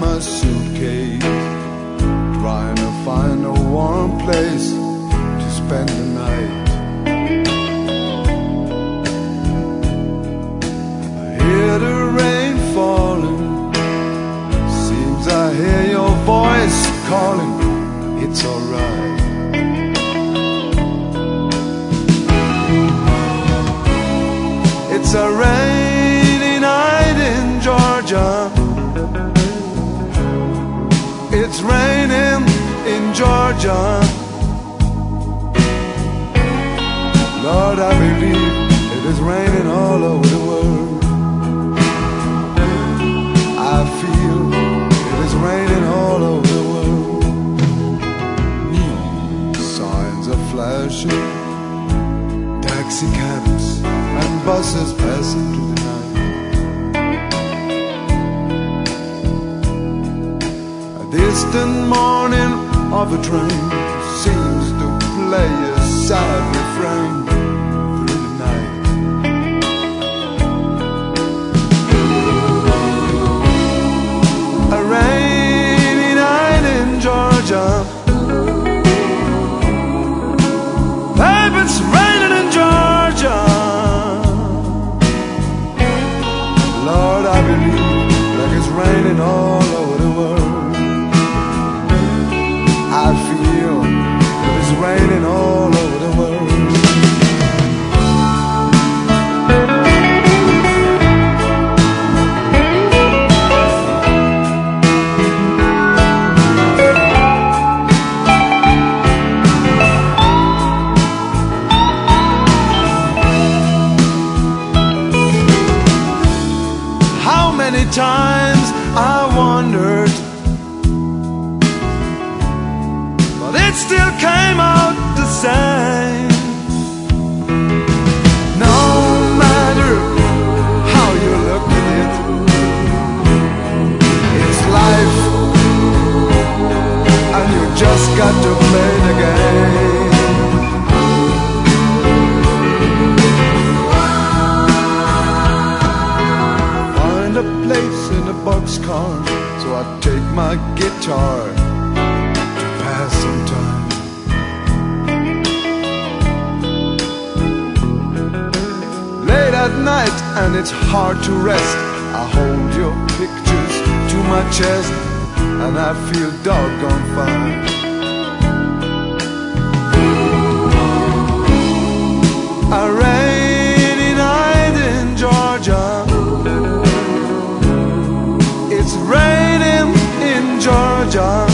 my suitcase, trying to find a warm place to spend the night. I hear the rain falling, seems I hear your voice calling. It's alright. It's a rainy night in Georgia. It's raining in Georgia. Lord, I believe it is raining all over the world. I feel it is raining all over the world. Signs are flashing, taxi cabs and buses passing through the night. A distant mourning of a train seems to play a sad refrain through the night. A rainy night in Georgia. Babe, it's raining in Georgia. Lord, I believe like it's raining all over the world. I feel that it's raining all over the world. Many times I wondered, but it still came out the same. No matter how you look at it, it's life, and you just got to play the game. A place in a boxcar, so I take my guitar to pass some time. Late at night and it's hard to rest, I hold your pictures to my chest and I feel doggone fine. A rainy night in Georgia. It's raining in Georgia.